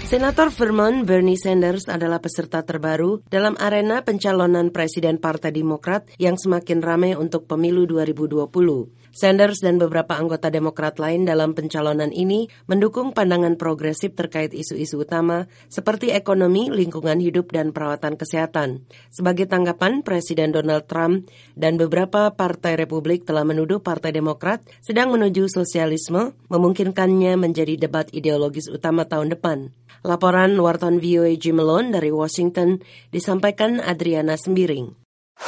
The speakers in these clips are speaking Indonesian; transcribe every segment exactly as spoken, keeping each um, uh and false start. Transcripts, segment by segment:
Senator Vermont Bernie Sanders adalah peserta terbaru dalam arena pencalonan Presiden Partai Demokrat yang semakin ramai untuk pemilu dua ribu dua puluh. Sanders dan beberapa anggota Demokrat lain dalam pencalonan ini mendukung pandangan progresif terkait isu-isu utama seperti ekonomi, lingkungan hidup, dan perawatan kesehatan. Sebagai tanggapan, Presiden Donald Trump dan beberapa partai Republik telah menuduh Partai Demokrat sedang menuju sosialisme, memungkinkannya menjadi debat ideologis utama tahun depan. Laporan wartawan V O A Jim Malone dari Washington disampaikan Adriana Sembiring.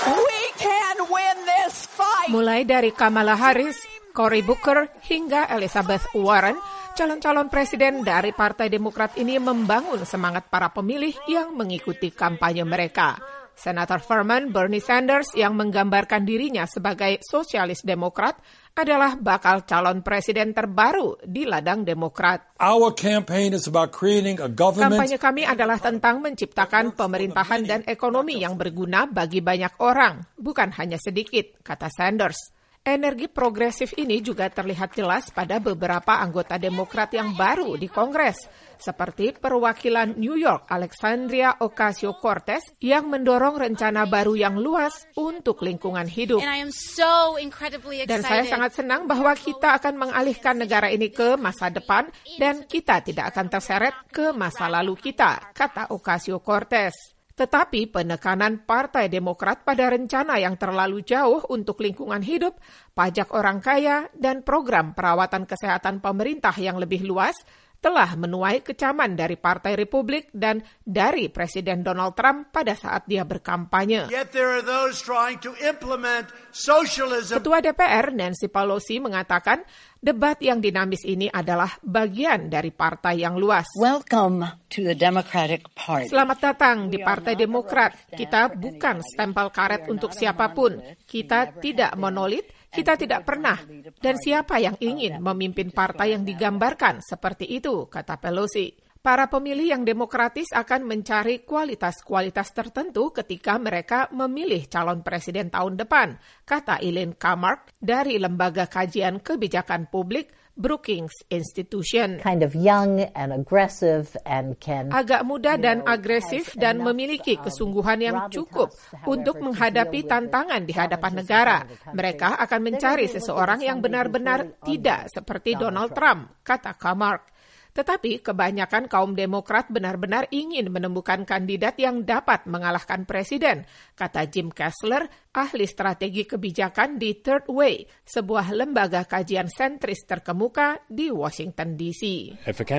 Mulai dari Kamala Harris, Cory Booker, hingga Elizabeth Warren, calon-calon presiden dari Partai Demokrat ini membangun semangat para pemilih yang mengikuti kampanye mereka. Senator Vermont Bernie Sanders yang menggambarkan dirinya sebagai sosialis Demokrat adalah bakal calon presiden terbaru di ladang Demokrat. Our campaign is about creating a government. Kampanye kami adalah tentang menciptakan pemerintahan dan ekonomi yang berguna bagi banyak orang, bukan hanya sedikit, kata Sanders. Energi progresif ini juga terlihat jelas pada beberapa anggota Demokrat yang baru di Kongres, seperti perwakilan New York Alexandria Ocasio-Cortez yang mendorong rencana baru yang luas untuk lingkungan hidup. So dan saya sangat senang bahwa kita akan mengalihkan negara ini ke masa depan dan kita tidak akan terseret ke masa lalu kita, kata Ocasio-Cortez. Tetapi penekanan Partai Demokrat pada rencana yang terlalu jauh untuk lingkungan hidup, pajak orang kaya, dan program perawatan kesehatan pemerintah yang lebih luas telah menuai kecaman dari Partai Republik dan dari Presiden Donald Trump pada saat dia berkampanye. Ketua D P R Nancy Pelosi mengatakan debat yang dinamis ini adalah bagian dari partai yang luas. Welcome to the Democratic Party. Selamat datang di Partai Demokrat. Kita bukan stempel karet untuk siapapun. Kita tidak monolit. Kita tidak pernah. Dan siapa yang ingin memimpin partai yang digambarkan seperti itu, kata Pelosi. Para pemilih yang demokratis akan mencari kualitas-kualitas tertentu ketika mereka memilih calon presiden tahun depan, kata Elaine Kamarck dari Lembaga Kajian Kebijakan Publik Brookings Institution. Kind of young and aggressive and can, agak muda dan agresif dan memiliki kesungguhan yang cukup untuk menghadapi tantangan di hadapan negara. Mereka akan mencari seseorang yang benar-benar tidak seperti Donald Trump, kata Kamarck. Tetapi kebanyakan kaum Demokrat benar-benar ingin menemukan kandidat yang dapat mengalahkan presiden, kata Jim Kessler, ahli strategi kebijakan di Third Way, sebuah lembaga kajian sentris terkemuka di Washington D C.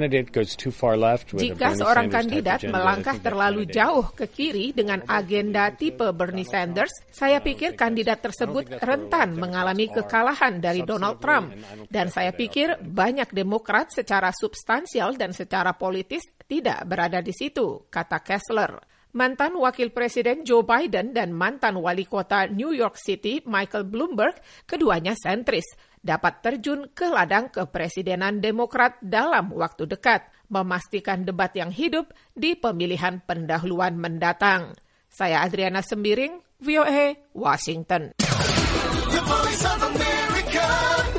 Jika seorang kandidat melangkah terlalu jauh ke kiri dengan agenda tipe Bernie Sanders, saya pikir kandidat tersebut rentan mengalami kekalahan dari Donald Trump. Dan saya pikir banyak Demokrat secara substansial dan secara politis tidak berada di situ, kata Kessler. Mantan Wakil Presiden Joe Biden dan mantan Wali Kota New York City Michael Bloomberg, keduanya sentris, dapat terjun ke ladang kepresidenan Demokrat dalam waktu dekat, memastikan debat yang hidup di pemilihan pendahuluan mendatang. Saya Adriana Sembiring, V O A, Washington. The Voice of America.